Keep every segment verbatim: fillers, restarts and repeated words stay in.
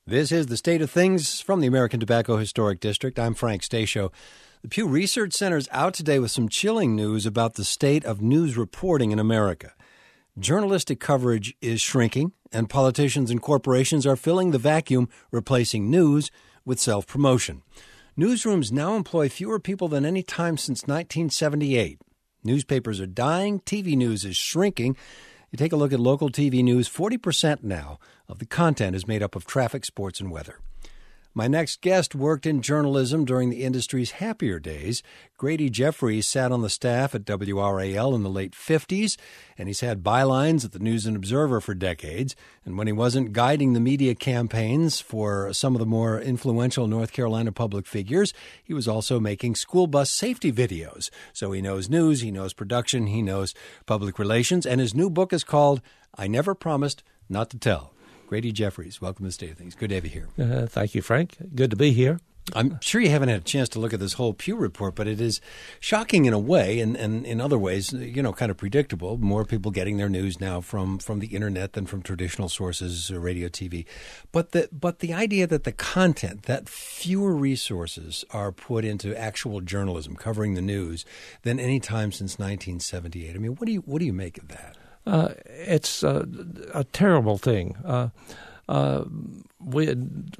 This is The State of Things from the American Tobacco Historic District. I'm Frank Stasio. The Pew Research Center is out today with some chilling news about the state of news reporting in America. Journalistic coverage is shrinking, and politicians and corporations are filling the vacuum, replacing news with self-promotion. Newsrooms now employ fewer people than any time since nineteen seventy-eight. Newspapers are dying, T V news is shrinking. You take a look at local T V news, forty percent now of the content is made up of traffic, sports, and weather. My next guest worked in journalism during the industry's happier days. Grady Jeffries sat on the staff at W R A L in the late fifties, and he's had bylines at the News and Observer for decades. And when he wasn't guiding the media campaigns for some of the more influential North Carolina public figures, he was also making school bus safety videos. So he knows news, he knows production, he knows public relations, and his new book is called I Never Promised Not to Tell. Grady Jeffries, welcome to the State of Things. Good to have you here. Uh, thank you, Frank. Good to be here. I'm sure you haven't had a chance to look at this whole Pew report, but it is shocking in a way, and, and in other ways, you know, kind of predictable. More people getting their news now from, from the internet than from traditional sources, radio, T V. But the but the idea that the content, that fewer resources are put into actual journalism covering the news than any time since nineteen seventy-eight. I mean, what do you what do you make of that? Uh, it's a, a terrible thing. Uh, uh, we,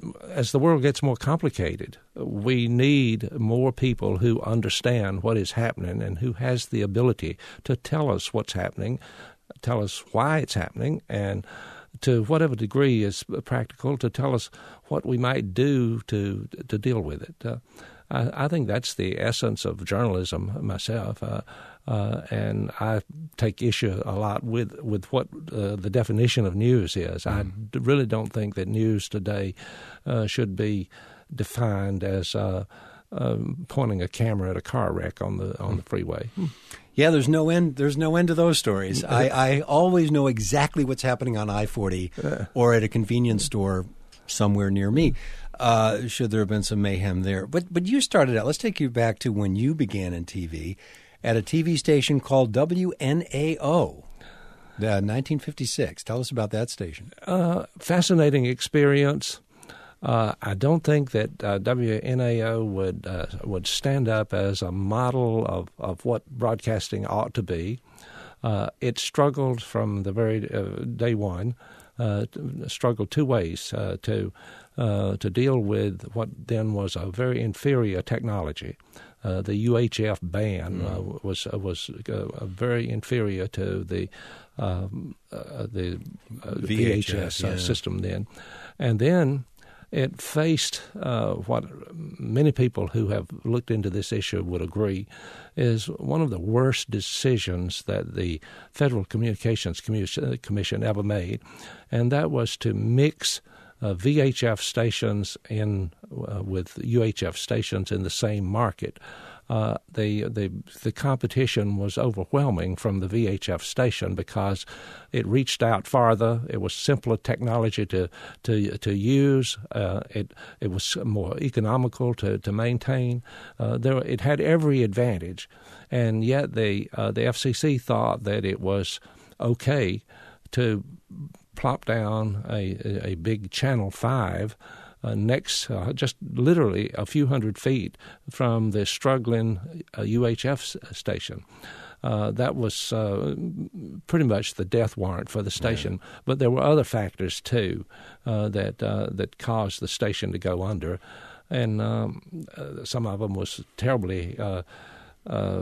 as the world gets more complicated, we need more people who understand what is happening and who has the ability to tell us what's happening, tell us why it's happening, and to whatever degree is practical, to tell us what we might do to to deal with it. Uh, I, I think that's the essence of journalism myself. Uh, Uh, and I take issue a lot with, with what uh, the definition of news is. Mm. I d- really don't think that news today uh, should be defined as uh, uh, pointing a camera at a car wreck on the on the freeway. Mm. Yeah, there's no end. There's no end to those stories. I, I always know exactly what's happening on I forty or at a convenience store somewhere near me. Uh, should there have been some mayhem there? But but you started out. Let's take you back to when you began in T V. At a T V station called W N A O, uh, nineteen fifty-six. Tell us about that station. Uh, fascinating experience. Uh, I don't think that uh, W N A O would uh, would stand up as a model of, of what broadcasting ought to be. Uh, it struggled from the very uh, day one, uh, struggled two ways uh, to uh, to deal with what then was a very inferior technology. Uh, the U H F band uh, was uh, was uh, very inferior to the um, uh, the uh, V H S, V H S uh, yeah. system then, and then it faced uh, what many people who have looked into this issue would agree is one of the worst decisions that the Federal Communications Commission ever made, and that was to mix Uh, V H F stations in uh, with U H F stations in the same market. Uh, the the the competition was overwhelming from the V H F station because it reached out farther. It was simpler technology to to to use. Uh, it it was more economical to to maintain. Uh, there it had every advantage, and yet the uh, the F C C thought that it was okay to plop down a, a big Channel five uh, next, uh, just literally a few hundred feet from the struggling uh, U H F station. Uh, that was uh, pretty much the death warrant for the station. Yeah. But there were other factors, too, uh, that uh, that caused the station to go under. And um, uh, some of them was terribly uh, uh,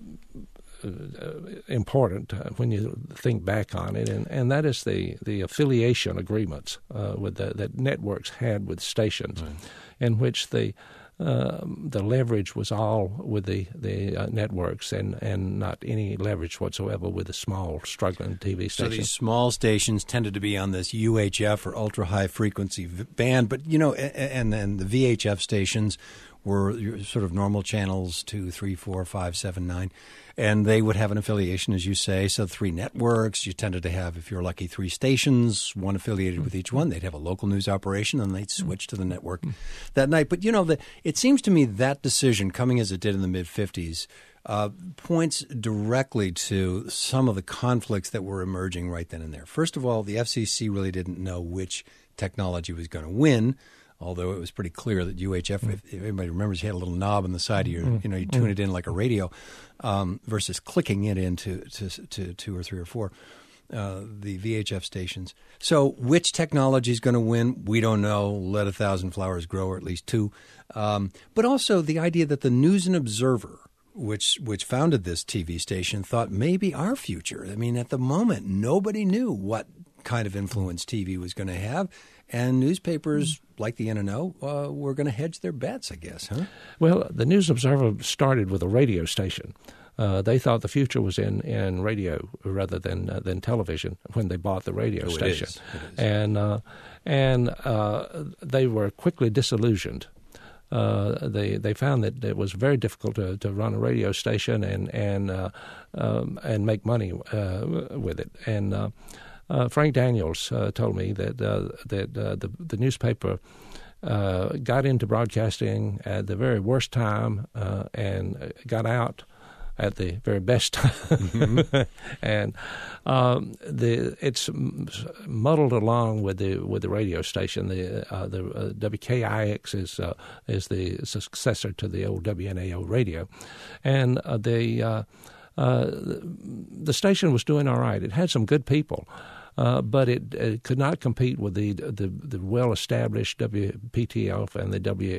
Uh, important uh, when you think back on it, and, and that is the, the affiliation agreements uh, with the, that networks had with stations, right, in which the uh, the leverage was all with the the uh, networks, and, and not any leverage whatsoever with the small struggling T V stations. So these small stations tended to be on this U H F or ultra high frequency band, but you know, and then the V H F stations were sort of normal channels two, three, four, five, seven, nine. And they would have an affiliation, as you say. So three networks. You tended to have, if you're lucky, three stations, one affiliated with each one. They'd have a local news operation, and they'd switch to the network that night. But, you know, the, it seems to me that decision, coming as it did in the mid-fifties, uh, points directly to some of the conflicts that were emerging right then and there. First of all, the F C C really didn't know which technology was going to win. Although it was pretty clear that U H F, if, if anybody remembers, you had a little knob on the side of your, you know, you tune it in like a radio, um, versus clicking it into to, to two or three or four, uh, the V H F stations. So which technology is going to win? We don't know. Let a thousand flowers grow, or at least two. Um, but also the idea that the News and Observer, which which founded this T V station, thought maybe our future. I mean, at the moment, nobody knew what kind of influence T V was going to have. And newspapers like the N N O uh, were going to hedge their bets, I guess, huh? Well, the News Observer started with a radio station. Uh, they thought the future was in, in radio rather than uh, than television when they bought the radio oh, station. It is. It is. And uh, and uh, they were quickly disillusioned. Uh, they they found that it was very difficult to, to run a radio station and and uh, um, and make money uh, with it. And uh, Uh, Frank Daniels uh, told me that uh, that uh, the the newspaper uh, got into broadcasting at the very worst time uh, and got out at the very best time, mm-hmm. and um, the it's muddled along with the with the radio station. The uh, the uh, W K I X is uh, is the successor to the old W N A O radio, and uh, the uh, uh, the station was doing all right. It had some good people. Uh, but it, it could not compete with the the, the well-established W P T F and the W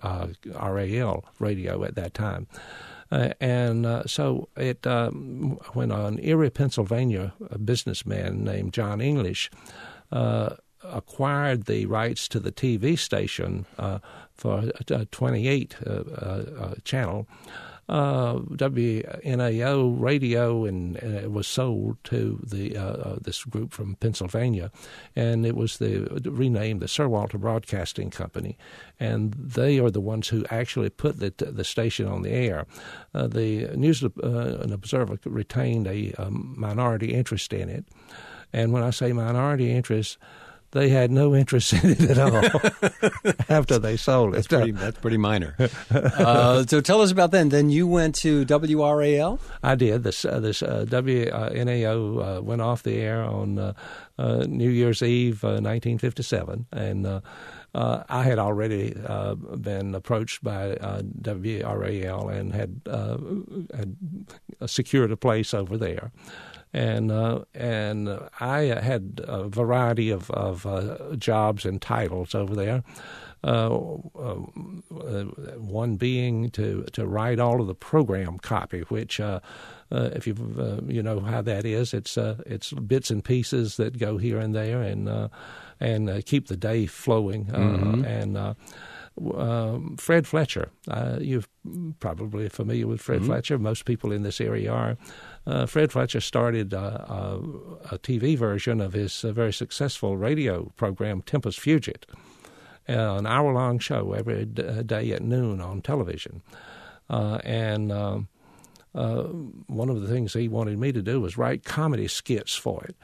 R A L radio at that time. Uh, and uh, so it, um, when an Erie, Pennsylvania a businessman named John English uh, acquired the rights to the T V station uh, for a twenty-eight uh, uh, channel, Uh, W N A O radio, and, and it was sold to the uh, uh, this group from Pennsylvania, and it was the renamed the Sir Walter Broadcasting Company, and they are the ones who actually put the the station on the air. Uh, the News uh, and Observer retained a um, minority interest in it, and when I say minority interest, they had no interest in it at all after they sold it. That's pretty, that's pretty minor. Uh, so tell us about then. Then you went to W R A L? I did. This, uh, this uh, W N A O uh, went off the air on uh, uh, New Year's Eve, uh, nineteen fifty-seven, and uh, uh, I had already uh, been approached by uh, W R A L and had, uh, had secured a place over there. And uh, and I had a variety of, of uh, jobs and titles over there. Uh, uh, one being to, to write all of the program copy, which uh, uh, if you uh, you know how that is, it's uh, it's bits and pieces that go here and there, and uh, and uh, keep the day flowing. Uh, mm-hmm. And uh, Um, Fred Fletcher, uh, you're probably familiar with Fred mm-hmm. Fletcher. Most people in this area are. Uh, Fred Fletcher started uh, uh, a T V version of his uh, very successful radio program, Tempus Fugit, uh, an hour-long show every d- day at noon on television. Uh, and uh, uh, one of the things he wanted me to do was write comedy skits for it.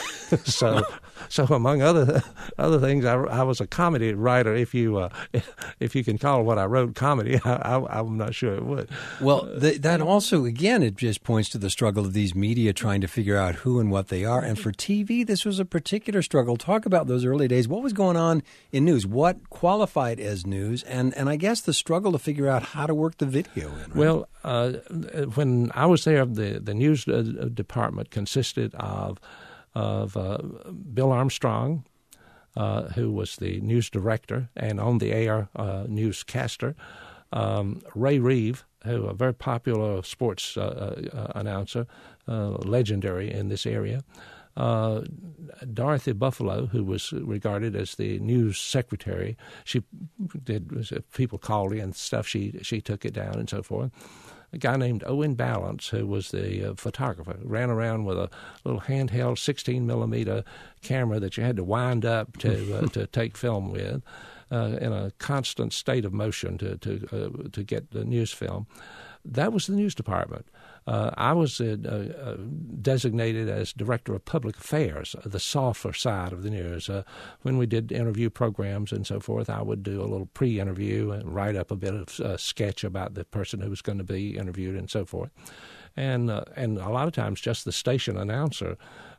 so, so among other other things, I, I was a comedy writer. If you uh, if you can call what I wrote comedy, I, I, I'm not sure it would. Well, the, that also again it just points to the struggle of these media trying to figure out who and what they are. And for T V, this was a particular struggle. Talk about those early days. What was going on in news? What qualified as news? And and I guess the struggle to figure out how to work the video in. Right? Well, uh, when I was there, the the news department consisted of. of uh, Bill Armstrong, uh, who was the news director and on-the-air uh, newscaster, um, Ray Reeve, who a very popular sports uh, uh, announcer, uh, legendary in this area, uh, Dorothy Buffalo, who was regarded as the news secretary. She did, if people called in stuff, she, she took it down and so forth. A guy named Owen Balance, who was the uh, photographer, ran around with a little handheld sixteen millimeter camera that you had to wind up to uh, to take film with, uh, in a constant state of motion to to uh, to get the news film. That was the news department. Uh, I was uh, uh, designated as Director of Public Affairs, the softer side of the news. Uh, when we did interview programs and so forth, I would do a little pre-interview and write up a bit of uh, sketch about the person who was going to be interviewed and so forth. And uh, and a lot of times just the station announcer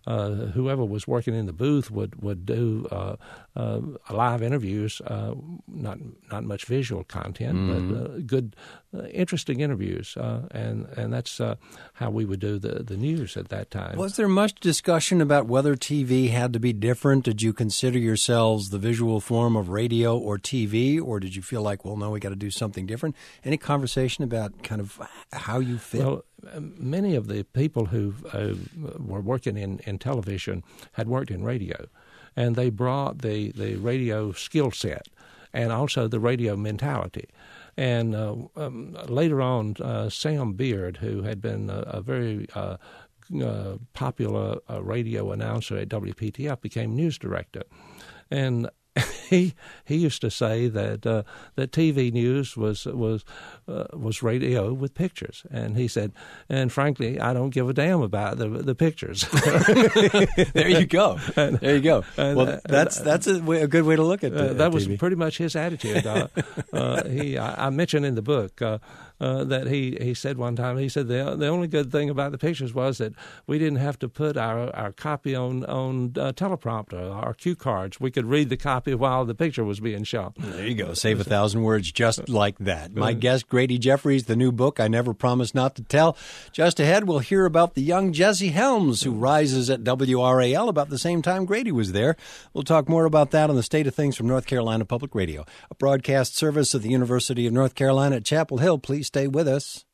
uh, whoever was working in the booth would would do uh, uh, live interviews, uh, not not much visual content, mm-hmm. but uh, good, uh, interesting interviews, uh, and and that's uh, how we would do the the news at that time. Was there much discussion about whether T V had to be different? Did you consider yourselves the visual form of radio or T V, or did you feel like, well, no, we got to do something different? Any conversation about kind of how you fit? Well, many of the people who uh, were working in, in television had worked in radio, and they brought the, the radio skill set and also the radio mentality. And uh, um, later on, uh, Sam Beard, who had been a, a very uh, uh, popular uh, radio announcer at W P T F, became news director. And He he used to say that uh, that T V news was was uh, was radio with pictures, and he said, and frankly, I don't give a damn about the the pictures. There you go. And, there you go. And, well, that's that's a, way, a good way to look at, the, uh, that. At was T V. Pretty much his attitude. Uh, uh, he I, I mentioned in the book uh, uh, that he, he said one time. He said the the only good thing about the pictures was that we didn't have to put our our copy on on uh, teleprompter, our cue cards. We could read the copy while the picture was being shot. There you go. Save a thousand words just like that. My guest, Grady Jeffries, the new book, I Never Promised Not to Tell. Just ahead, we'll hear about the young Jesse Helms, who rises at W R A L about the same time Grady was there. We'll talk more about that on the State of Things from North Carolina Public Radio, a broadcast service of the University of North Carolina at Chapel Hill. Please stay with us.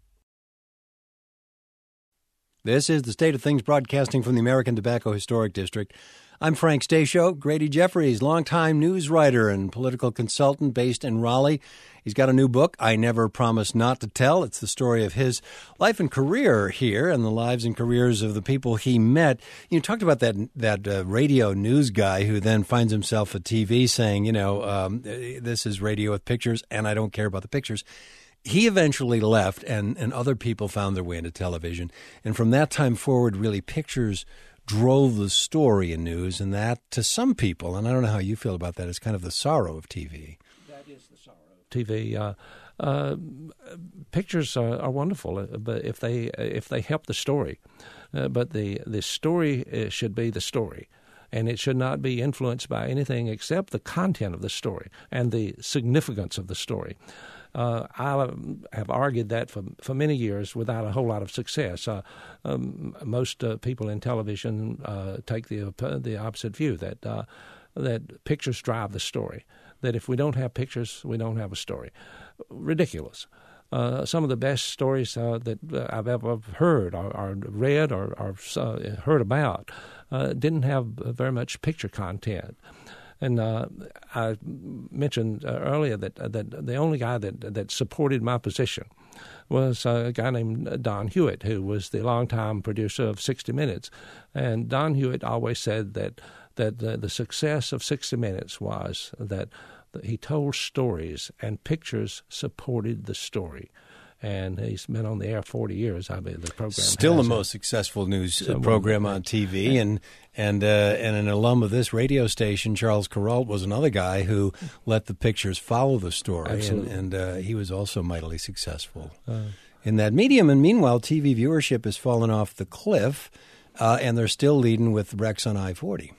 This is the State of Things broadcasting from the American Tobacco Historic District. I'm Frank Stasio. Grady Jeffries, longtime news writer and political consultant based in Raleigh. He's got a new book, I Never Promised Not to Tell. It's the story of his life and career here and the lives and careers of the people he met. You talked about that that uh, radio news guy who then finds himself at T V saying, you know, um, this is radio with pictures and I don't care about the pictures. He eventually left and, and other people found their way into television. And from that time forward, really, pictures drove the story in news, and that, to some people, and I don't know how you feel about that, is kind of the sorrow of T V. That is the sorrow of T V. Uh, uh, pictures are, are wonderful, but if they if they help the story, uh, but the the story should be the story. And it should not be influenced by anything except the content of the story and the significance of the story. Uh, I have argued that for for many years without a whole lot of success. Uh, um, most uh, people in television uh, take the uh, the opposite view, that uh, that pictures drive the story. That if we don't have pictures, we don't have a story. Ridiculous. Uh, some of the best stories uh, that uh, I've ever heard or, or read or, or uh, heard about uh, didn't have very much picture content. And uh, I mentioned uh, earlier that uh, that the only guy that that supported my position was uh, a guy named Don Hewitt, who was the longtime producer of sixty minutes. And Don Hewitt always said that that the, the success of sixty minutes was that he told stories and pictures supported the story. And he's been on the air forty years. I mean, the program still the it. most successful news so, program on T V, and and uh, and an alum of this radio station, Charles Kuralt, was another guy who let the pictures follow the story, Absolutely. and, and uh, he was also mightily successful uh, in that medium. And meanwhile, T V viewership has fallen off the cliff, uh, and they're still leading with wrecks on I forty.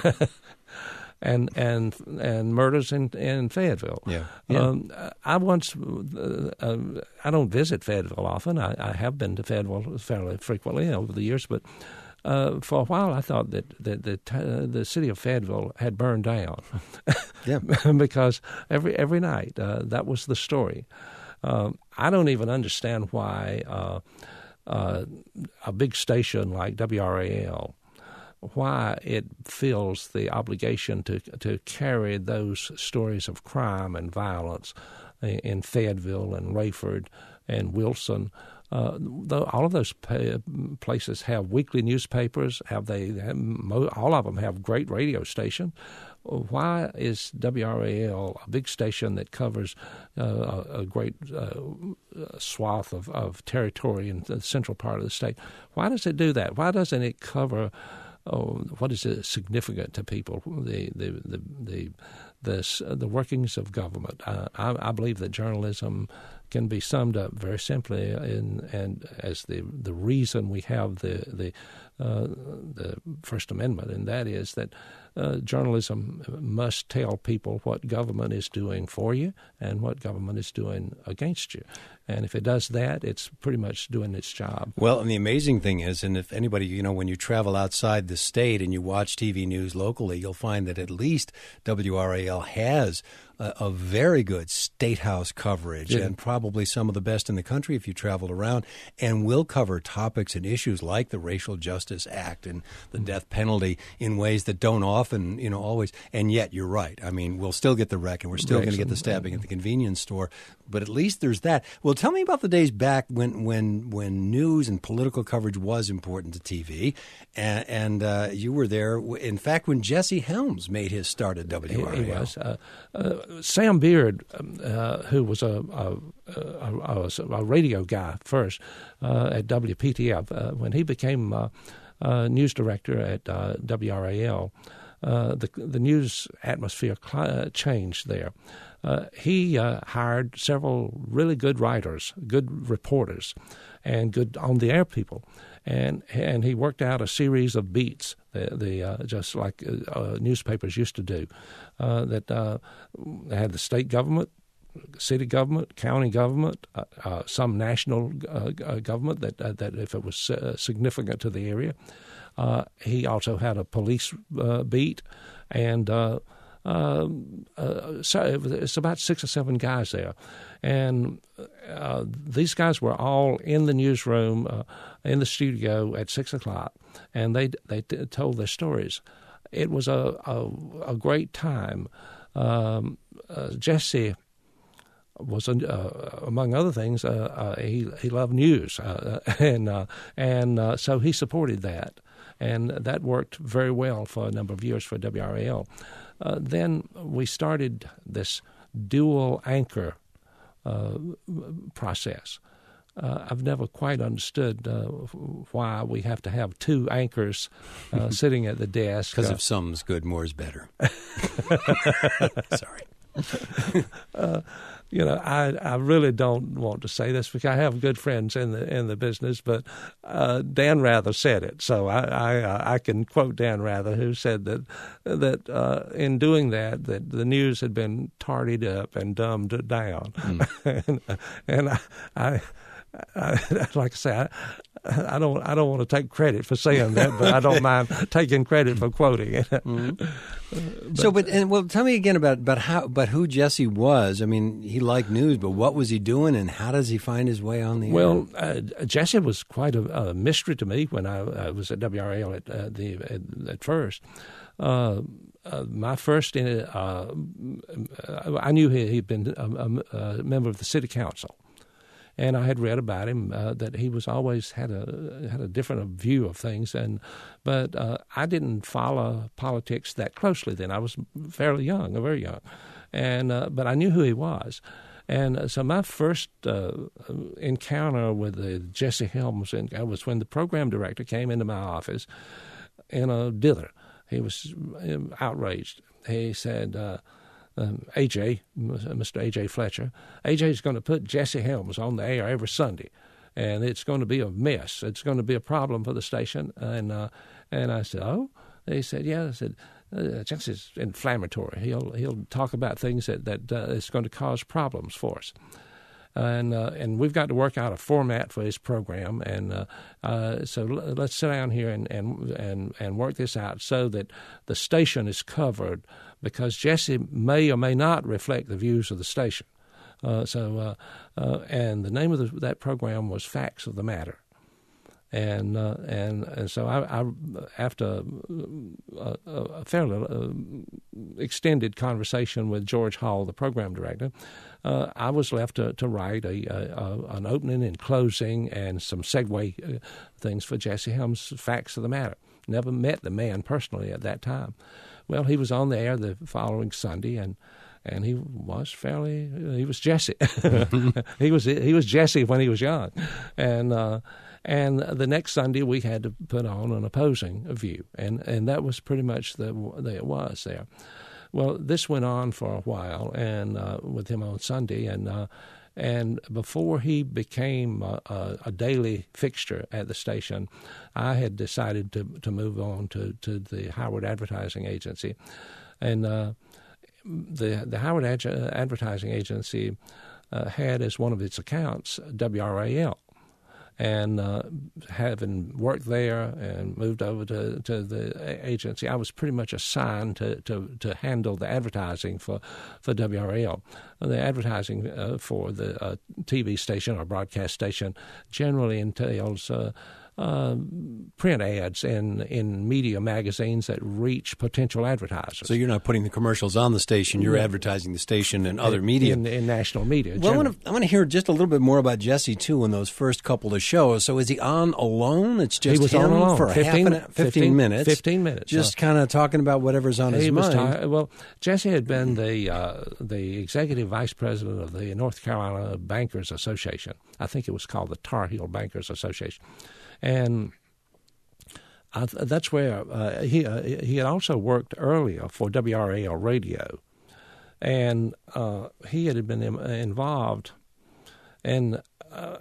And and and murders in in Fayetteville. Yeah, yeah. Um, I once uh, uh, I don't visit Fayetteville often. I, I have been to Fayetteville fairly frequently over the years, but uh, for a while I thought that that the uh, the city of Fayetteville had burned down. Yeah, because every every night uh, that was the story. Um, I don't even understand why uh, uh, a big station like W R A L, why it feels the obligation to to carry those stories of crime and violence in Fayetteville and Rayford and Wilson. Uh, though all of those pa- places have weekly newspapers, have they? Have, all of them have great radio stations. Why is W R A L a big station that covers uh, a, a great uh, swath of, of territory in the central part of the state? Why does it do that? Why doesn't it cover Oh, what is it significant to people? The the the the the, the workings of government. Uh, I, I believe that journalism can be summed up very simply in and as the the reason we have the the uh, the First Amendment, and that is that uh, journalism must tell people what government is doing for you and what government is doing against you. And if it does that, it's pretty much doing its job. Well, and the amazing thing is, and if anybody, you know, when you travel outside the state and you watch T V news locally, you'll find that at least W R A L has a, a very good state house coverage, yeah. and probably some of the best in the country if you travel around, and will cover topics and issues like the Racial Justice Act and the mm-hmm. death penalty in ways that don't often, you know, always. And yet, you're right. I mean, we'll still get the wreck, and we're still going to get the stabbing mm-hmm. at the convenience store, but at least there's that. Well, tell me about the days back when when, when news and political coverage was important to T V, and, and uh, you were there, in fact, when Jesse Helms made his start at W R A L. He, he was. Uh, uh, Sam Beard, uh, who was a, a, a, a radio guy first uh, at W P T F, uh, when he became uh, uh, news director at uh, W R A L, uh, the, the news atmosphere cl- changed there. Uh, he uh, hired several really good writers, good reporters, and good on-the-air people, and and he worked out a series of beats, the, the uh, just like uh, newspapers used to do, uh, that uh, they had the state government, city government, county government, uh, uh, some national uh, government that uh, that if it was uh, significant to the area. Uh, he also had a police uh, beat, and uh, uh, uh, so it's about six or seven guys there, and uh, these guys were all in the newsroom, uh, in the studio at six o'clock, and they they t- told their stories. It was a a, a great time. Um, uh, Jesse was, uh, among other things, uh, uh, he he loved news, uh, and uh, and uh, so he supported that, and that worked very well for a number of years for W R A L. Uh, then we started this dual anchor uh, process. Uh, I've never quite understood uh, why we have to have two anchors uh, sitting at the desk. Because uh, if some's good, more's better. Sorry. uh, you know, I I really don't want to say this because I have good friends in the in the business, but uh, Dan Rather said it, so I I, I can quote Dan Rather, who said that that uh, in doing that, that the news had been tardied up and dumbed down, mm. and, and I. I I, like I say, I, I don't. I don't want to take credit for saying that, but I don't mind taking credit for quoting it. Mm-hmm. but, so, but and well, tell me again about about how, about who Jesse was. I mean, he liked news, but what was he doing, and how does he find his way on the air? Well, uh, Jesse was quite a, a mystery to me when I, I was at W R A L at uh, the at, at first. Uh, uh, my first, uh, I knew he, he'd been a, a member of the city council. And I had read about him uh, that he was always had a had a different view of things, and but uh, I didn't follow politics that closely then. I was fairly young, very young, and uh, but I knew who he was, and uh, so my first uh, encounter with the Jesse Helms was when the program director came into my office in a dither. He was outraged. He said. Uh, Um, A J, Mister A J Fletcher, A J is going to put Jesse Helms on the air every Sunday, and it's going to be a mess. It's going to be a problem for the station. And uh, and I said, oh? He said, yeah. I said, uh, Jesse's inflammatory. He'll he'll talk about things that that uh, is going to cause problems for us. And uh, and we've got to work out a format for his program, and uh, uh, so l- let's sit down here and, and and and work this out so that the station is covered, because Jesse may or may not reflect the views of the station. Uh, so uh, uh, and the name of the, that program was Facts of the Matter. And uh, and and so I, I after a, a fairly uh, extended conversation with George Hall, the program director, uh, I was left to, to write a, a an opening and closing and some segue things for Jesse Helms' Facts of the Matter. Never met the man personally at that time. Well, he was on the air the following Sunday, and and he was fairly he was Jesse. he was he was Jesse when he was young, and. Uh, And the next Sunday, we had to put on an opposing view, and, and that was pretty much the, the it was there. Well, this went on for a while, and uh, with him on Sunday, and uh, And before he became a, a, a daily fixture at the station, I had decided to to move on to, to the Howard Advertising Agency. And uh, the the Howard Ad- Advertising Agency uh, had as one of its accounts W R A L. And uh, having worked there and moved over to, to the agency, I was pretty much assigned to, to, to handle the advertising for, for W R A L. The advertising uh, for the uh, T V station or broadcast station generally entails uh, uh, print ads in, in media magazines that reach potential advertisers. So you're not putting the commercials on the station, you're yeah. advertising the station and other in, media. In, in national media. Well, I want, to, I want to hear just a little bit more about Jesse, too, in those first couple of shows. So is he on alone? It's just he was him on alone. for fifteen, half an, fifteen, fifteen minutes? fifteen minutes. Just uh, kind of talking about whatever's on his mind. T- well, Jesse had been the, uh, the executive vice president of the North Carolina Bankers Association. I think it was called the Tar Heel Bankers Association. And I, that's where uh, he uh, he had also worked earlier for W R A L Radio, and uh, he had been im- involved. And uh,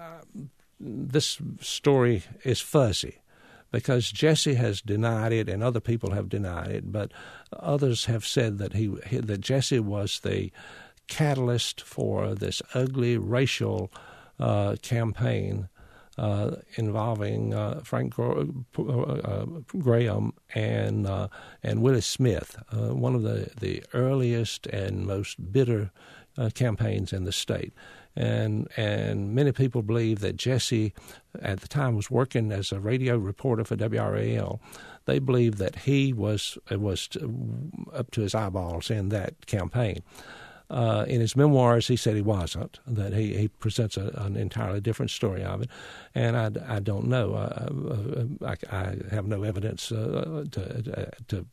this story is fuzzy because Jesse has denied it, and other people have denied it, but others have said that he that Jesse was the catalyst for this ugly racial uh, campaign. Uh, involving uh, Frank Gro- uh, Graham and uh, and Willis Smith, uh, one of the, the earliest and most bitter uh, campaigns in the state. And and many people believe that Jesse, at the time, was working as a radio reporter for W R A L. They believe that he was was up to his eyeballs in that campaign. Uh, in his memoirs, he said he wasn't, that he, he presents a, an entirely different story of it. And I, I don't know. Uh, I, I have no evidence uh, to, to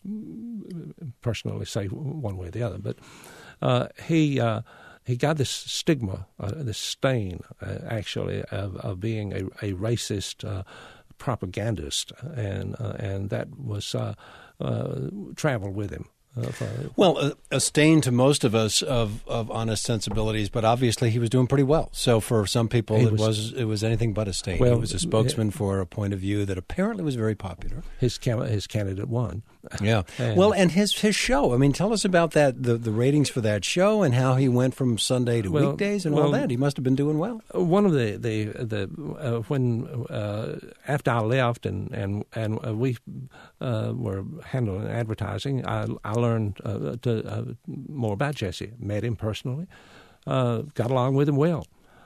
personally say one way or the other. But uh, he uh, he got this stigma, uh, this stain, uh, actually, of, of being a, a racist uh, propagandist. And, uh, and that was uh, uh, traveled with him. Uh, well, a, a stain to most of us of, of honest sensibilities, but obviously he was doing pretty well. So for some people, it was, was it was anything but a stain. Well, he was a spokesman it, for a point of view that apparently was very popular. His cam- his candidate won. Yeah. and, well, and his his show. I mean, tell us about that, the, the ratings for that show and how he went from Sunday to well, weekdays and well, all that. He must have been doing well. One of the, the, the uh, when uh, after I left and, and, and uh, we uh, were handling advertising, I, I learned uh, to, uh, more about Jesse, met him personally, uh, got along with him well.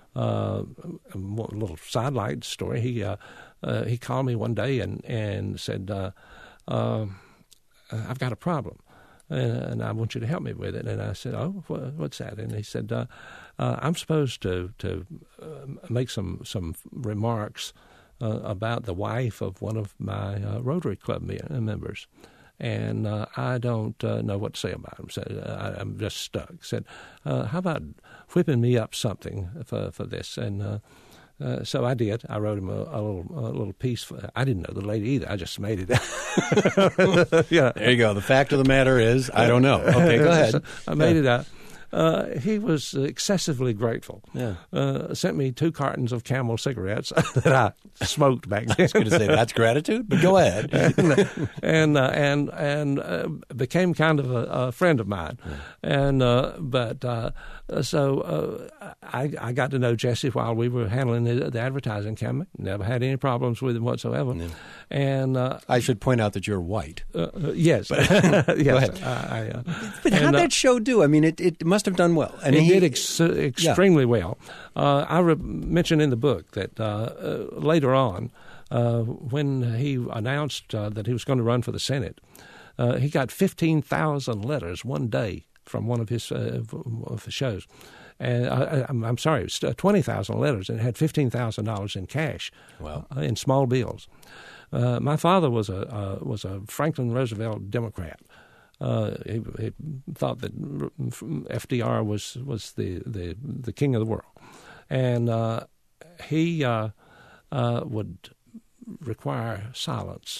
Uh, a little sidelight story, he uh, uh, he called me one day and, and said, uh, uh, I've got a problem, and, and I want you to help me with it. And I said, oh, what's that? And he said, uh, uh, I'm supposed to to uh, make some, some remarks uh, about the wife of one of my uh, Rotary Club members. And uh, I don't uh, know what to say about him. So uh, I'm just stuck. Said, uh, how about whipping me up something for, for this? And uh, uh, so I did. I wrote him a, a little a little piece. For, I didn't know the lady either. I just made it. Yeah. There you go. The fact of the matter is, I don't know. Okay, go ahead. So I made yeah. it up. Uh, he was excessively grateful. Yeah. Uh, sent me two cartons of Camel cigarettes that I smoked back then. I was going to say that's gratitude, but go ahead. and and uh, and, and uh, became kind of a, a friend of mine. Yeah. And uh, but uh, so uh, I, I got to know Jesse while we were handling the, the advertising campaign. Never had any problems with him whatsoever. Yeah. And uh, I should point out that you're white. Uh, uh, yes. But, yes. Go ahead. I, I, uh, but how did that show do? I mean, it, it must have done well. And it he, did ex- extremely yeah. well. Uh, I re- mentioned in the book that uh, uh, later on, uh, when he announced uh, that he was going to run for the Senate, uh, he got fifteen thousand letters one day from one of his, uh, of his shows. And I, I'm, I'm sorry, it was twenty thousand letters, and it had fifteen thousand dollars in cash, wow. uh, in small bills. Uh, my father was a uh, was a Franklin Roosevelt Democrat. Uh, he, he thought that F D R was was the, the, the king of the world, and uh, he uh, uh, would require silence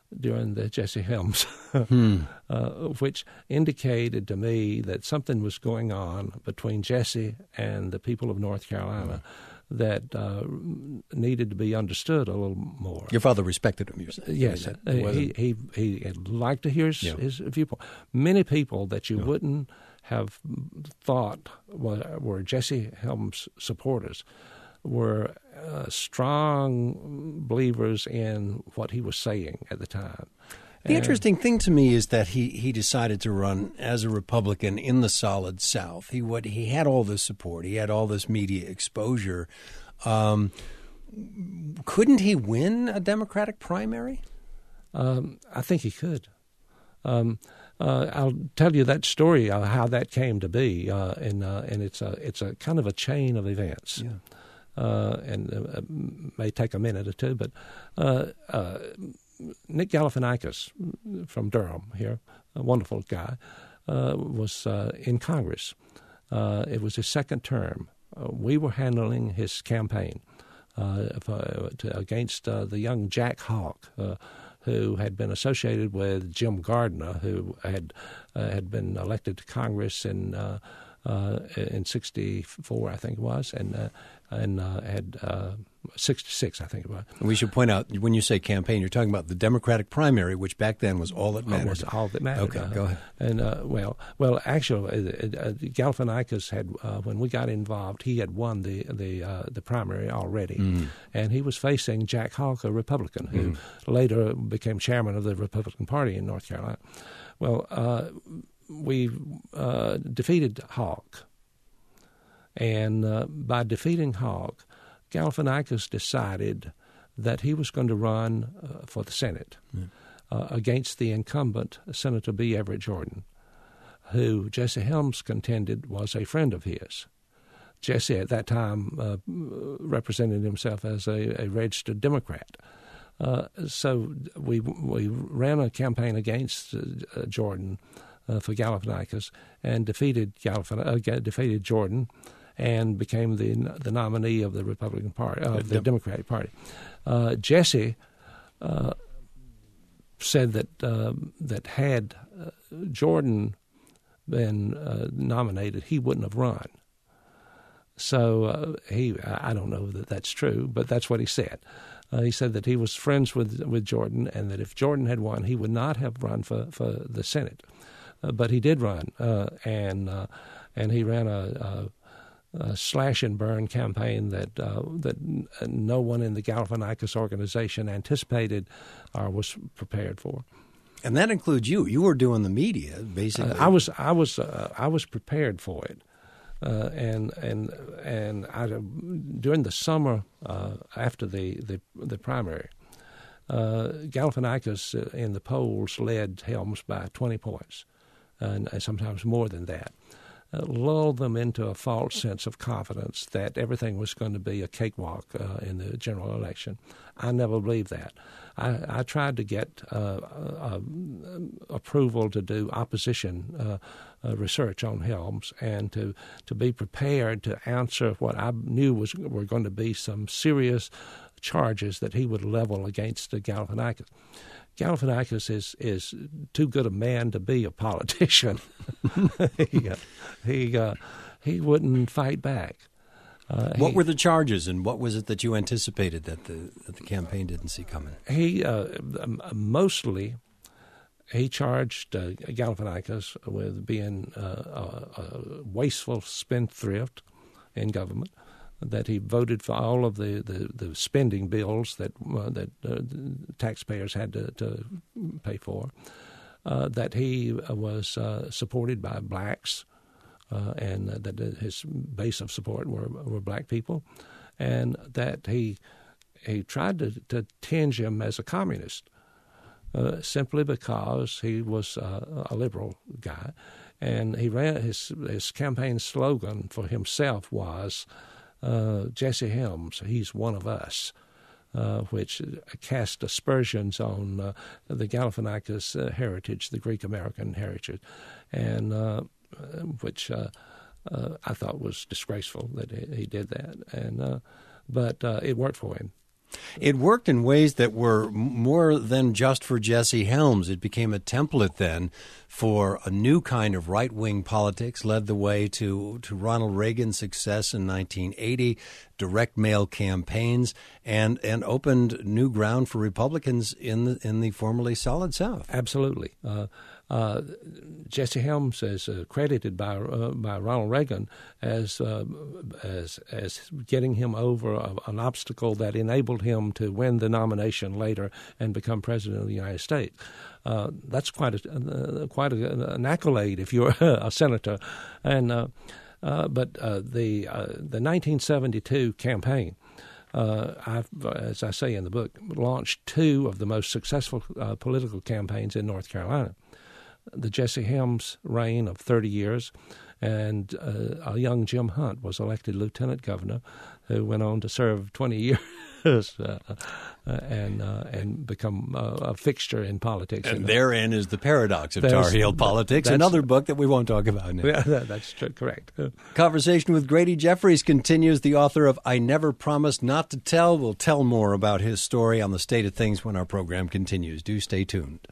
during the Jesse Helms, hmm. uh, which indicated to me that something was going on between Jesse and the people of North Carolina mm. that uh, needed to be understood a little more. Your father respected him, you said. Yes. I mean, uh, he, he, he liked to hear his, yeah. his viewpoint. Many people that you yeah. wouldn't have thought were, were Jesse Helms supporters were uh, strong believers in what he was saying at the time. The and, interesting thing to me is that he, he decided to run as a Republican in the solid South. He what he had all this support. He had all this media exposure. Um, couldn't he win a Democratic primary? Um, I think he could. Um, uh, I'll tell you that story, uh, how that came to be, uh, and uh, and it's a it's a kind of a chain of events. Yeah. Uh, and uh, may take a minute or two, but uh, uh, Nick Galifianakis from Durham here, a wonderful guy, uh, was uh, in Congress. Uh, it was his second term. Uh, we were handling his campaign uh, for, to, against uh, the young Jack Hawk, uh, who had been associated with Jim Gardner, who had uh, had been elected to Congress in uh, uh, in sixty-four, I think it was, and uh, and uh, had uh, sixty-six, I think it was. We should point out, when you say campaign, you're talking about the Democratic primary, which back then was all that mattered. Was all that mattered. Okay, uh, go ahead. And uh, well, well, actually, uh, uh, Galifianakis had uh, when we got involved, he had won the the uh, the primary already, mm. and he was facing Jack Hawk, a Republican, who mm. later became chairman of the Republican Party in North Carolina. Well, uh, we uh, defeated Hawk. And uh, by defeating Hawk, Galifianakis decided that he was going to run uh, for the Senate mm. uh, against the incumbent Senator B. Everett Jordan, who Jesse Helms contended was a friend of his. Jesse at that time uh, represented himself as a, a registered Democrat. Uh, so we we ran a campaign against uh, Jordan uh, for Galifianakis and defeated Galifin- uh, defeated Jordan. And became the the nominee of the Republican Party, of uh, the Democratic Party. Uh, Jesse uh, said that uh, that had uh, Jordan been uh, nominated, he wouldn't have run. So uh, he, I don't know that that's true, but that's what he said. Uh, he said that he was friends with with Jordan, and that if Jordan had won, he would not have run for, for the Senate. Uh, but he did run, uh, and uh, and he ran a. a Uh, slash and burn campaign that uh, that no one in the Galifianakis organization anticipated or was prepared for, and that includes you. You were doing the media, basically. Uh, I was I was uh, I was prepared for it, uh, and and and I, during the summer uh, after the the, the primary, uh, Galifianakis in the polls led Helms by twenty points, and, and sometimes more than that. Uh, lulled them into a false sense of confidence that everything was going to be a cakewalk uh, in the general election. I never believed that. I, I tried to get uh, uh, approval to do opposition uh, uh, research on Helms and to, to be prepared to answer what I knew was were going to be some serious charges that he would level against the Galifianakis. Galifianakis is is too good a man to be a politician. he uh, he, uh, he wouldn't fight back. Uh, what he, were the charges, and what was it that you anticipated that the that the campaign didn't see coming? He uh, mostly he charged uh, Galifianakis with being uh, a, a wasteful spendthrift in government, that he voted for all of the, the, the spending bills that uh, that uh, taxpayers had to, to pay for, uh, that he was uh, supported by blacks, uh, and that his base of support were were black people, and that he he tried to, to tinge him as a communist, uh, simply because he was uh, a liberal guy, and he ran his his campaign slogan for himself was. Uh, Jesse Helms, he's one of us, uh, which cast aspersions on uh, the Galifianakis uh, heritage, the Greek-American heritage, and uh, which uh, uh, I thought was disgraceful that he, he did that. And uh, but uh, it worked for him. It worked in ways that were more than just for Jesse Helms. It became a template then for a new kind of right-wing politics, led the way to, to Ronald Reagan's success in nineteen eighty, direct mail campaigns, and, and opened new ground for Republicans in the, in the formerly Solid South. Absolutely. Uh, uh, Jesse Helms is uh, credited by uh, by Ronald Reagan as uh, as as getting him over a, an obstacle that enabled him to win the nomination later and become president of the United States. Uh, that's quite a uh, quite a, an accolade if you're a senator, and uh, uh, but uh, the uh, the nineteen seventy-two campaign. Uh, I've, as I say in the book, launched two of the most successful uh, political campaigns in North Carolina. The Jesse Helms reign of thirty years, and uh, a young Jim Hunt was elected lieutenant governor, who went on to serve twenty years uh, and uh, and become uh, a fixture in politics. And therein is the paradox of There's- Tar Heel politics, that's- another book that we won't talk about now. Yeah, that- that's true, correct. Conversation with Grady Jeffries continues. The author of I Never Promised Not to Tell will tell more about his story on the state of things when our program continues. Do stay tuned.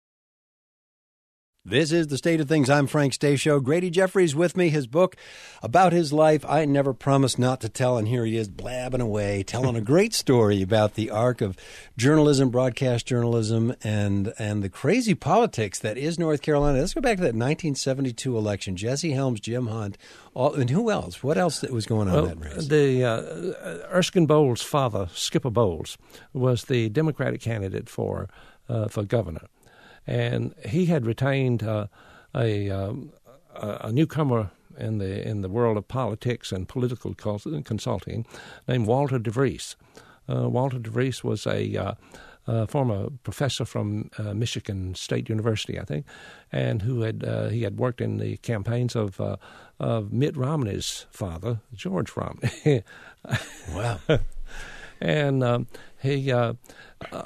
This is The State of Things. I'm Frank Stasio. Grady Jeffries with me. His book about his life, I Never Promised Not to Tell. And here he is blabbing away, telling a great story about the arc of journalism, broadcast journalism, and and the crazy politics that is North Carolina. Let's go back to that nineteen seventy-two election. Jesse Helms, Jim Hunt, all, and who else? What else was going on Well, in that race? the uh, Erskine Bowles' father, Skipper Bowles, was the Democratic candidate for uh, for governor. And he had retained uh, a, um, a newcomer in the in the world of politics and political consulting named Walter DeVries. Uh, Walter DeVries was a uh, uh, former professor from uh, Michigan State University, I think, and who had uh, he had worked in the campaigns of uh, of Mitt Romney's father, George Romney. Wow. And um, he uh, uh,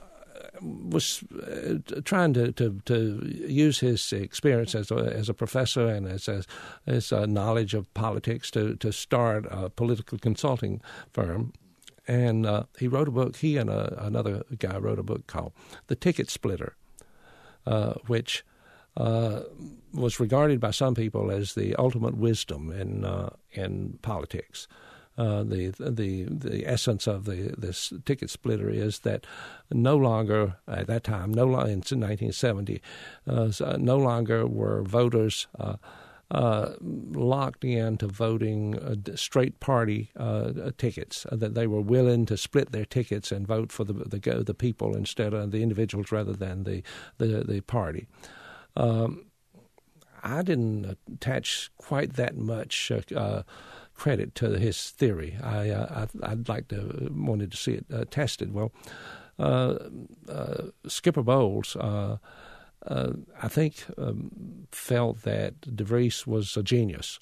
was uh, trying to, to, to use his experience as a, as a professor and as as, as uh, knowledge of politics to, to start a political consulting firm. And uh, he wrote a book, he and a, another guy wrote a book called The Ticket Splitter, uh, which uh, was regarded by some people as the ultimate wisdom in uh, in politics. Uh, the the the essence of the this ticket splitter is that no longer at that time, no longer in nineteen seventy, uh, no longer were voters uh, uh, locked into voting uh, straight party uh, tickets. Uh, that they were willing to split their tickets and vote for the the, the people instead of the individuals rather than the the, the party. Um, I didn't attach quite that much Uh, credit to his theory. I, uh, I I'd like to wanted to see it uh, tested. Well, uh, uh, Skipper Bowles, uh, uh, I think, um, felt that DeVries was a genius,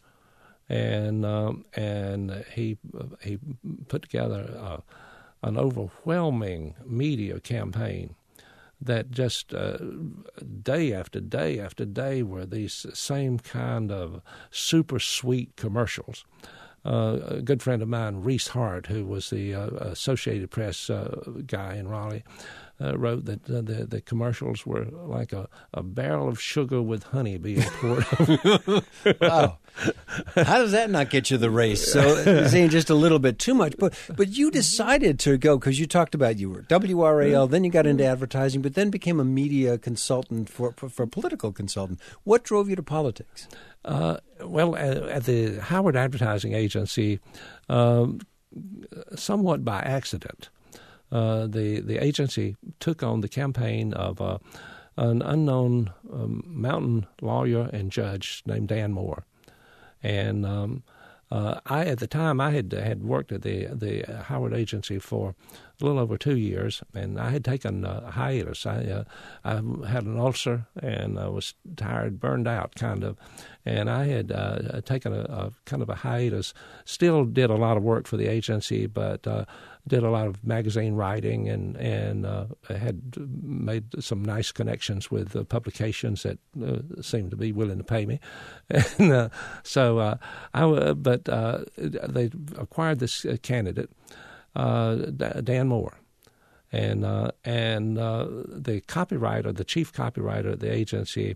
and um, and he he put together uh, an overwhelming media campaign that just uh, day after day after day were these same kind of super sweet commercials. Uh, a good friend of mine, Reese Hart, who was the uh, Associated Press uh, guy in Raleigh, uh, wrote that uh, the, the commercials were like a, a barrel of sugar with honey being poured over. Wow. How does that not get you the race? So saying just a little bit too much. But but you decided to go, because you talked about you were W R A L, then you got into advertising, but then became a media consultant for, for, for a political consultant. What drove you to politics? Uh, well, at, at the Howard Advertising Agency, um, somewhat by accident, uh, the the agency took on the campaign of uh, an unknown um, mountain lawyer and judge named Dan Moore, and um, uh, I at the time I had had worked at the the Howard Agency for a little over two years, and I had taken a hiatus. I uh, I had an ulcer, and I was tired, burned out, kind of, and I had uh, taken a, a kind of a hiatus. Still did a lot of work for the agency, but uh, did a lot of magazine writing, and and uh, had made some nice connections with uh, publications that uh, seemed to be willing to pay me, and uh, so uh, I. But uh, they acquired this uh, candidate. Uh, Dan Moore, And uh, and uh, the copywriter, the chief copywriter at the agency,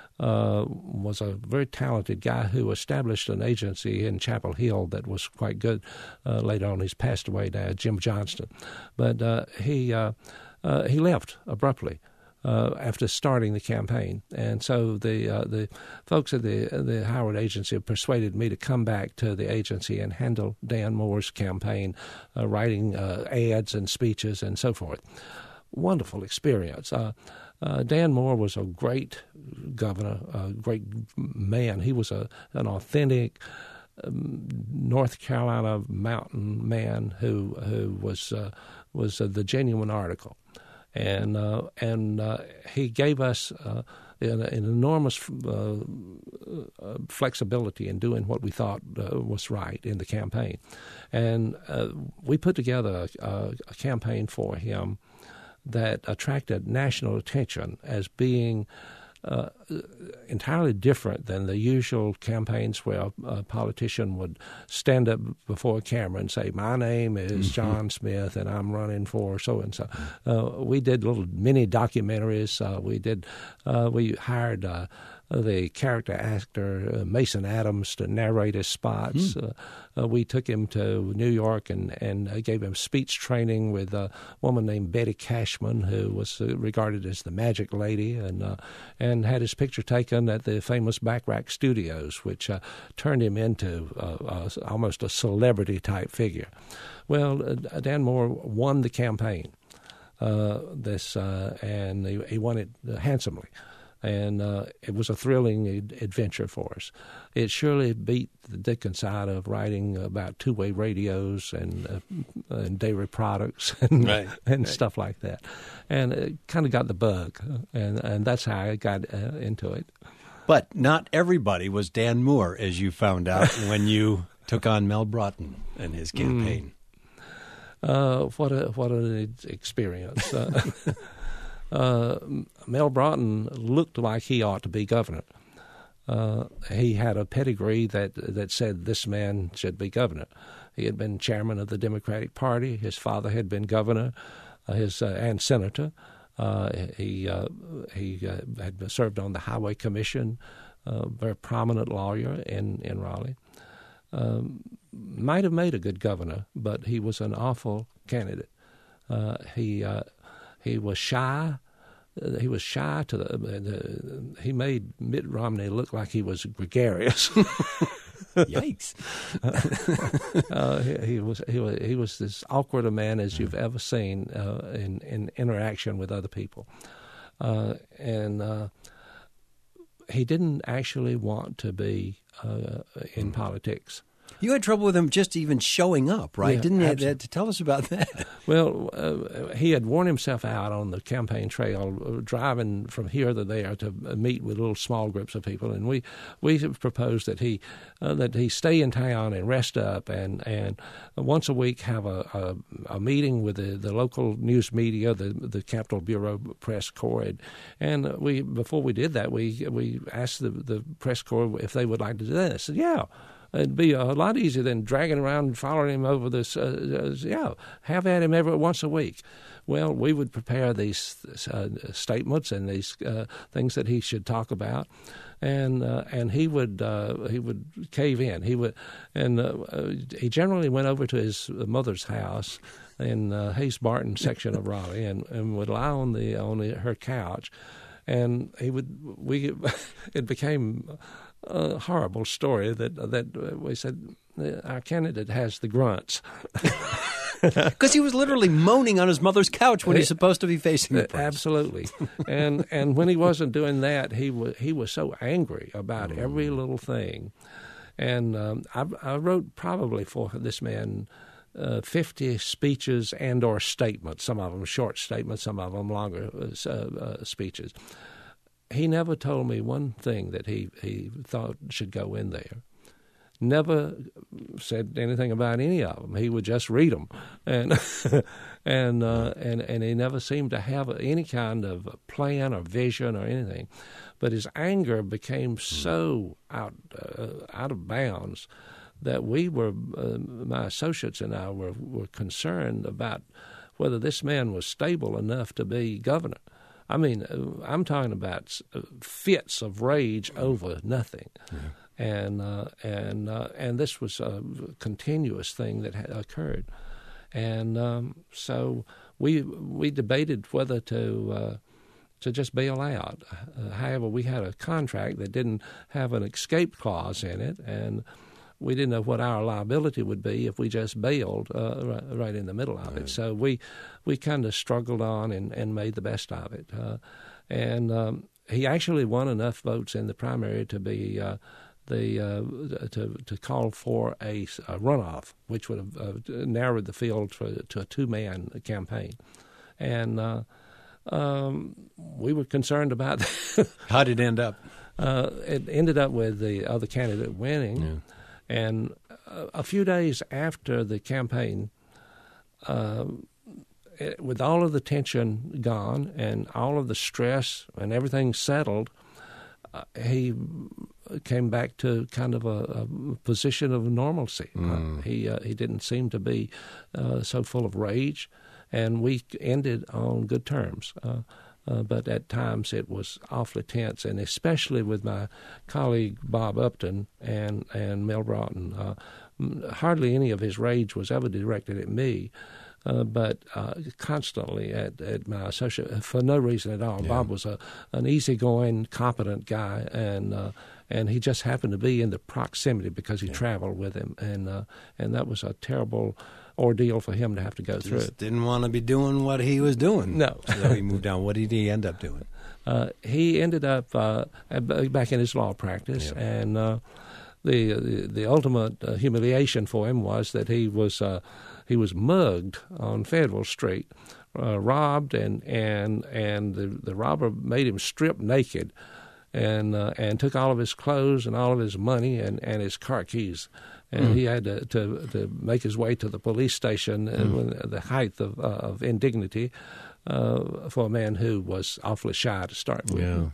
uh, was a very talented guy who established an agency in Chapel Hill that was quite good. Uh, later on, he's passed away now, Jim Johnston. But uh, he uh, uh, he left abruptly uh, after starting the campaign, and so the uh, the folks at the the Howard agency persuaded me to come back to the agency and handle Dan Moore's campaign, uh, writing uh, ads and speeches and so forth. Wonderful experience. Uh, uh, Dan Moore was a great governor, a great man. He was a an authentic um, North Carolina mountain man who who was uh, was uh, the genuine article. And uh, and uh, he gave us uh, an, an enormous uh, uh, flexibility in doing what we thought uh, was right in the campaign. And uh, we put together a, a campaign for him that attracted national attention as being uh, entirely different than the usual campaigns where a, a politician would stand up before a camera and say, "My name is mm-hmm. John Smith, and I'm running for so-and-so." Uh, we did little mini documentaries. Uh, we did. Uh, we hired uh, the character actor uh, Mason Adams to narrate his spots. Mm. Uh, uh, we took him to New York and, and uh, gave him speech training with a woman named Betty Cashman, who was uh, regarded as the Magic Lady, and uh, and had his picture taken at the famous Backrack Studios, which uh, turned him into uh, uh, almost a celebrity-type figure. Well, uh, Dan Moore won the campaign, uh, this, uh, and he, he won it handsomely. And uh, it was a thrilling ad- adventure for us. It surely beat the Dickens side of writing about two-way radios and uh, and dairy products and right, and right. stuff like that. And it kind of got the bug, and and that's how I got uh, into it. But not everybody was Dan Moore, as you found out when you took on Mel Broughton and his campaign. Mm. Uh, what a what an experience. Uh, Uh, Mel Broughton looked like he ought to be governor. Uh, he had a pedigree that that said this man should be governor. He had been chairman of the Democratic Party. His father had been governor, uh, his uh, and senator. Uh, he uh, he uh, had served on the Highway Commission. A very prominent lawyer in in Raleigh. Um, might have made a good governor, but he was an awful candidate. Uh, he. Uh, He was shy. Uh, he was shy to the, the. He made Mitt Romney look like he was gregarious. Yikes! uh, uh, he, he was he was he was as awkward a man as you've ever seen uh, in in interaction with other people, uh, and uh, he didn't actually want to be uh, in mm. politics. You had trouble with him just even showing up, right? Yeah, Didn't you? absolutely. Have to tell us about that. Well, uh, he had worn himself out on the campaign trail, uh, driving from here to there to meet with little small groups of people, and we we proposed that he uh, that he stay in town and rest up, and and once a week have a a, a meeting with the, the local news media, the the Capitol Bureau Press Corps, and, and we before we did that, we we asked the the press corps if they would like to do that. I said, yeah. It'd be a lot easier than dragging around and following him over this. Uh, uh, yeah, have at him every once a week. Well, we would prepare these uh, statements and these uh, things that he should talk about, and uh, and he would uh, he would cave in. He would, and uh, he generally went over to his mother's house in uh, Hayes Barton section of Raleigh, and, and would lie on the on the, her couch, and he would we it became. A horrible story that that we said our candidate has the grunts. Because he was literally moaning on his mother's couch when he's supposed to be facing the press. Absolutely, and and when he wasn't doing that, he was he was so angry about every little thing. And um, I, I wrote probably for this man uh, fifty speeches and or statements. Some of them short statements, some of them longer uh, uh, speeches. He never told me one thing that he, he thought should go in there. Never said anything about any of them. He would just read them, and and uh, and and he never seemed to have any kind of plan or vision or anything. But his anger became so out uh, out of bounds that we were, uh, my associates and I were were concerned about whether this man was stable enough to be governor. I mean, I'm talking about fits of rage over nothing. Yeah. And uh, and uh, and this was a continuous thing that had occurred, and um, so we we debated whether to uh, to just bail out. Uh, however, we had a contract that didn't have an escape clause in it, and we didn't know what our liability would be if we just bailed uh, right, right in the middle of right. it. So we we kind of struggled on and, and made the best of it. Uh, and um, he actually won enough votes in the primary to be uh, the uh, to to call for a, a runoff, which would have uh, narrowed the field to, to a two-man campaign. And uh, um, we were concerned about that. How did it end up? Uh, it ended up with the other candidate winning. Yeah. And a few days after the campaign, uh, it, with all of the tension gone and all of the stress and everything settled, uh, he came back to kind of a, a position of normalcy. Mm. Uh, he uh, he didn't seem to be uh, so full of rage, and we ended on good terms. Uh, Uh, but at times it was awfully tense, and especially with my colleague Bob Upton and, and Mel Broughton. Uh, hardly any of his rage was ever directed at me, uh, but uh, constantly at, at my associate, for no reason at all. Yeah. Bob was a, an easygoing, competent guy, and uh, and he just happened to be in the proximity because he yeah. traveled with him, and uh, and that was a terrible ordeal for him to have to go Just through it. Didn't want to be doing what he was doing. No. So he moved on. What did he end up doing? Uh, he ended up uh, back in his law practice, yeah. and uh, the, the the ultimate uh, humiliation for him was that he was uh, he was mugged on Fayetteville Street, uh, robbed, and and and the, the robber made him strip naked, and uh, and took all of his clothes and all of his money and, and his car keys. And mm. he had to, to to make his way to the police station mm. when the height of uh, of indignity uh, for a man who was awfully shy to start with. Yeah,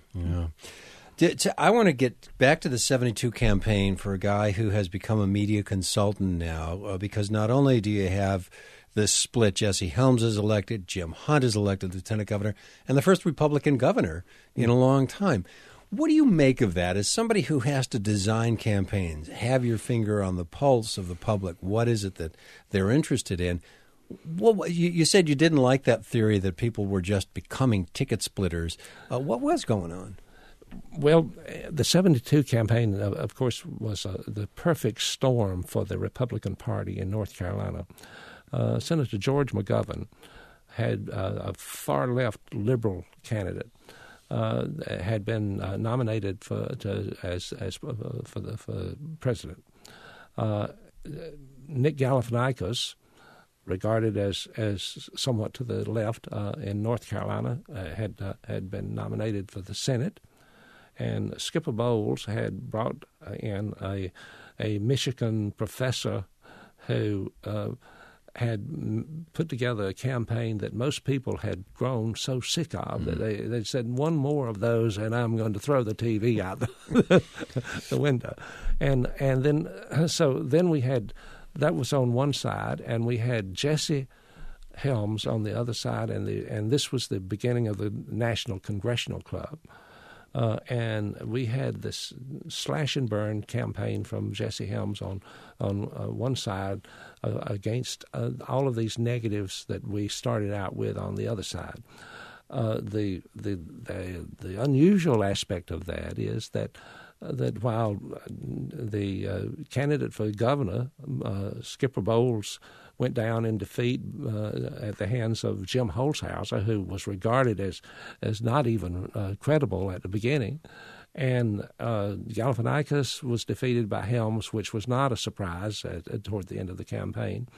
yeah. I want to get back to the seventy-two campaign for a guy who has become a media consultant now, uh, because not only do you have this split, Jesse Helms is elected, Jim Hunt is elected lieutenant governor, and the first Republican governor in a long time. What do you make of that as somebody who has to design campaigns, have your finger on the pulse of the public? What is it that they're interested in? Well, you, you said you didn't like that theory that people were just becoming ticket splitters. Uh, what was going on? Well, the seventy-two campaign, of course, was uh, the perfect storm for the Republican Party in North Carolina. Uh, Senator George McGovern had uh, a far-left liberal candidate. Uh, had been uh, nominated for to, as as uh, for the for president. Uh, Nick Galifianakis, regarded as as somewhat to the left uh, in North Carolina, uh, had uh, had been nominated for the Senate, and Skipper Bowles had brought in a a Michigan professor who Uh, had put together a campaign that most people had grown so sick of mm. that they, they said, one more of those and I'm going to throw the T V out the, the window. And and then so then we had, that was on one side, and we had Jesse Helms on the other side, and the and this was the beginning of the National Congressional Club. Uh, and we had this slash and burn campaign from Jesse Helms on on uh, one side uh, against uh, all of these negatives that we started out with on the other side. Uh, the, the the the unusual aspect of that is that uh, that while the uh, candidate for governor, uh, Skipper Bowles, went down in defeat uh, at the hands of Jim Holzhauser, who was regarded as as not even uh, credible at the beginning. And uh, Galifianakis was defeated by Helms, which was not a surprise at, at, toward the end of the campaign.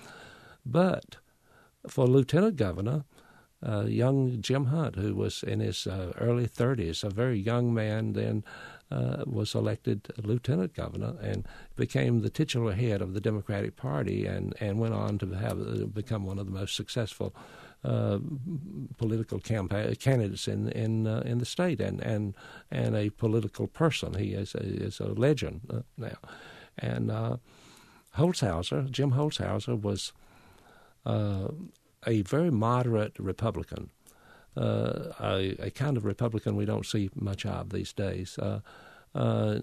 But for lieutenant governor, uh, young Jim Hunt, who was in his uh, early thirties, a very young man then, Uh, was elected lieutenant governor and became the titular head of the Democratic Party, and, and went on to have uh, become one of the most successful uh, political campaign candidates in in uh, in the state, and, and and a political person. He is a, is a legend uh, now. And uh, Holzhauser, Jim Holzhauser, was uh, a very moderate Republican, uh, a, a kind of Republican we don't see much of these days, uh, uh,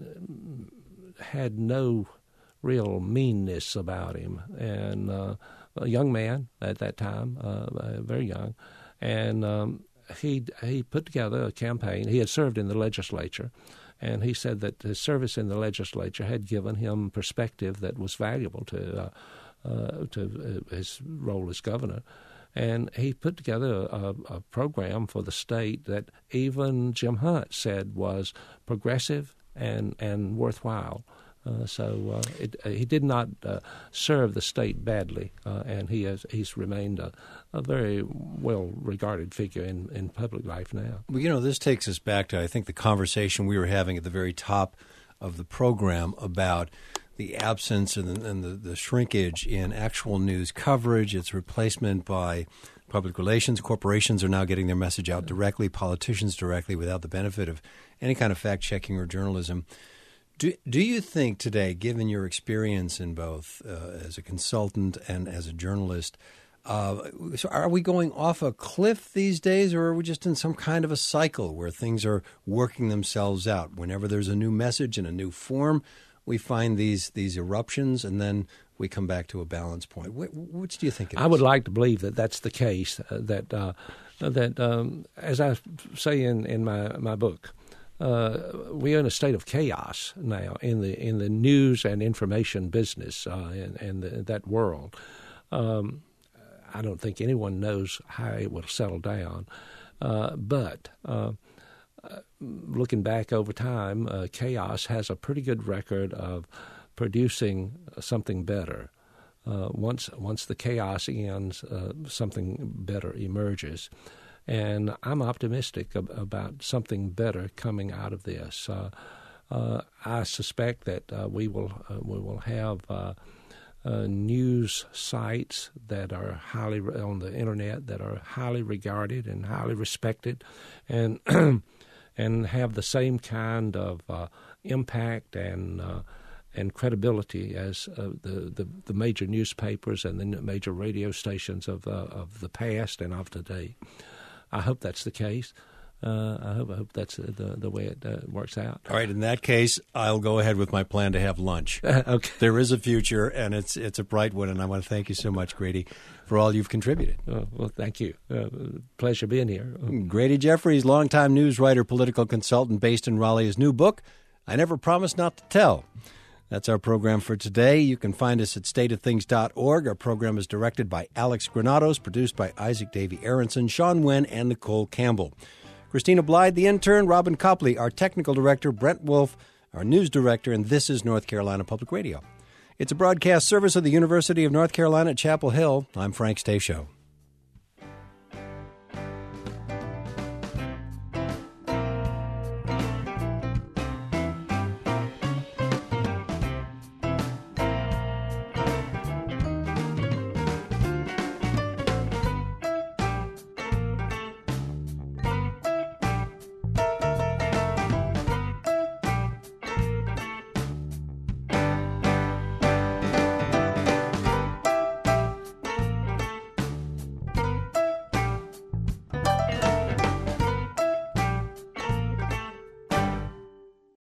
had no real meanness about him, and uh, a young man at that time, uh, very young, and um, he he put together a campaign. He had served in the legislature, and he said that his service in the legislature had given him perspective that was valuable to uh, uh, to his role as governor. And he put together a, a program for the state that even Jim Hunt said was progressive and, and worthwhile. Uh, so uh, it, uh, he did not uh, serve the state badly, uh, and he has he's remained a, a very well-regarded figure in, in public life now. Well, you know, this takes us back to, I think, the conversation we were having at the very top of the program about the absence and, the, and the, the shrinkage in actual news coverage, its replacement by public relations. Corporations are now getting their message out directly, politicians directly, without the benefit of any kind of fact-checking or journalism. Do do you think today, given your experience in both uh, as a consultant and as a journalist, uh, so are we going off a cliff these days, or are we just in some kind of a cycle where things are working themselves out? Whenever there's a new message in a new form, we find these these eruptions, and then we come back to a balance point. Wh- which do you think it is? I would like to believe that that's the case, uh, that, uh, that um, as I say in, in my, my book, Uh, we are in a state of chaos now in the in the news and information business uh, and, and the, that world. Um, I don't think anyone knows how it will settle down. Uh, but uh, uh, looking back over time, uh, chaos has a pretty good record of producing something better. Uh, once once the chaos ends, uh, something better emerges. And I'm optimistic ab- about something better coming out of this. Uh, uh, I suspect that uh, we will uh, we will have uh, uh, news sites that are highly re- on the internet that are highly regarded and highly respected, and and have the same kind of uh, impact and uh, and credibility as uh, the, the the major newspapers and the major radio stations of uh, of the past and of today. I hope that's the case. Uh, I hope I hope that's the the way it uh, works out. All right. In that case, I'll go ahead with my plan to have lunch. Okay. There is a future, and it's it's a bright one. And I want to thank you so much, Grady, for all you've contributed. Uh, well, thank you. Uh, pleasure being here. Grady Jeffries, longtime news writer, political consultant based in Raleigh. His new book, I Never Promised Not to Tell. That's our program for today. You can find us at state of things dot org. Our program is directed by Alex Granados, produced by Isaac Davey Aronson, Sean Wen, and Nicole Campbell. Christina Blythe, the intern, Robin Copley, our technical director, Brent Wolf, our news director, and this is North Carolina Public Radio. It's a broadcast service of the University of North Carolina at Chapel Hill. I'm Frank Stasio.